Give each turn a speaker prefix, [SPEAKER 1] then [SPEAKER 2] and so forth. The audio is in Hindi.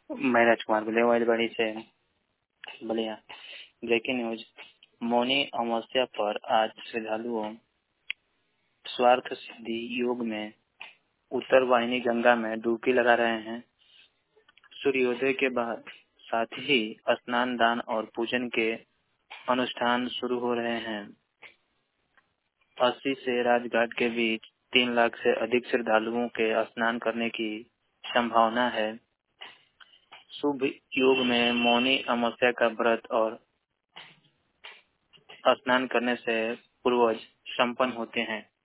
[SPEAKER 1] मैं राजकुमार बिलेवाइलबाड़ी से बलिया। Breaking news. मौनी अमावस्या पर आज श्रद्धालुओं स्वार्थ सिद्धि योग में उत्तर वाहिनी गंगा में डुबकी लगा रहे हैं। सूर्योदय के बाद साथ ही स्नान, दान और पूजन के अनुष्ठान शुरू हो रहे हैं। 80 से राजघाट के बीच 3 लाख से अधिक श्रद्धालुओं के स्नान करने की संभावना है। शुभ योग में मौनी अमावस्या का व्रत और स्नान करने से पूर्वज संपन्न होते हैं।